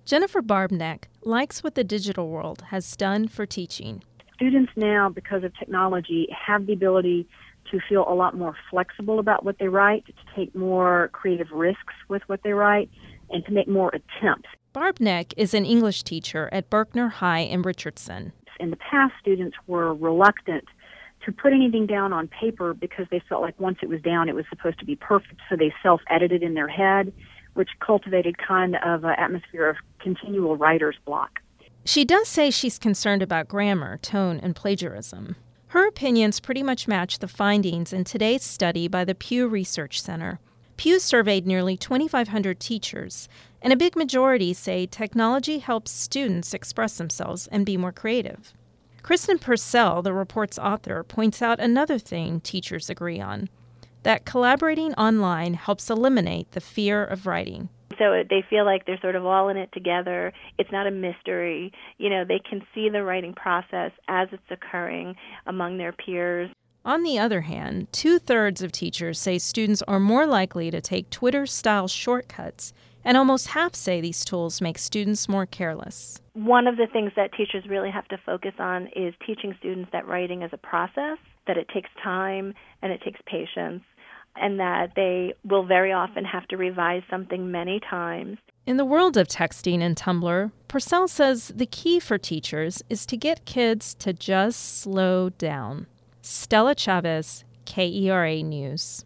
Jennifer Barbneck likes what the digital world has done for teaching. Students now, because of technology, have the ability to feel a lot more flexible about what they write, to take more creative risks with what they write, and to make more attempts. Barbneck is an English teacher at Berkner High in Richardson. In the past, students were reluctant to put anything down on paper because they felt like once it was down, it was supposed to be perfect, so they self-edited in their head, which cultivated kind of an atmosphere of continual writer's block. She does say she's concerned about grammar, tone, and plagiarism. Her opinions pretty much match the findings in today's study by the Pew Research Center. Pew surveyed nearly 2,500 teachers, and a big majority say technology helps students express themselves and be more creative. Kristen Purcell, the report's author, points out another thing teachers agree on, that collaborating online helps eliminate the fear of writing. So they feel like they're sort of all in it together. It's not a mystery. They can see the writing process as it's occurring among their peers. On the other hand, 2/3 of teachers say students are more likely to take Twitter-style shortcuts, and almost half say these tools make students more careless. One of the things that teachers really have to focus on is teaching students that writing is a process, that it takes time and it takes patience, and that they will very often have to revise something many times. In the world of texting and Tumblr, Purcell says the key for teachers is to get kids to just slow down. Stella Chavez, KERA News.